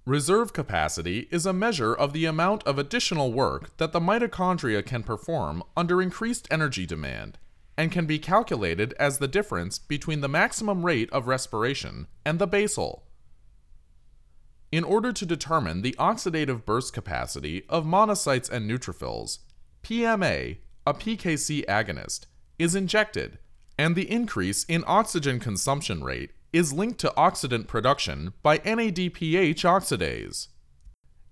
Reserve capacity is a measure of the amount of additional work that the mitochondria can perform under increased energy demand, and can be calculated as the difference between the maximum rate of respiration and the basal. In order to determine the oxidative burst capacity of monocytes and neutrophils, PMA, a PKC agonist, is injected, and the increase in oxygen consumption rate is linked to oxidant production by NADPH oxidase.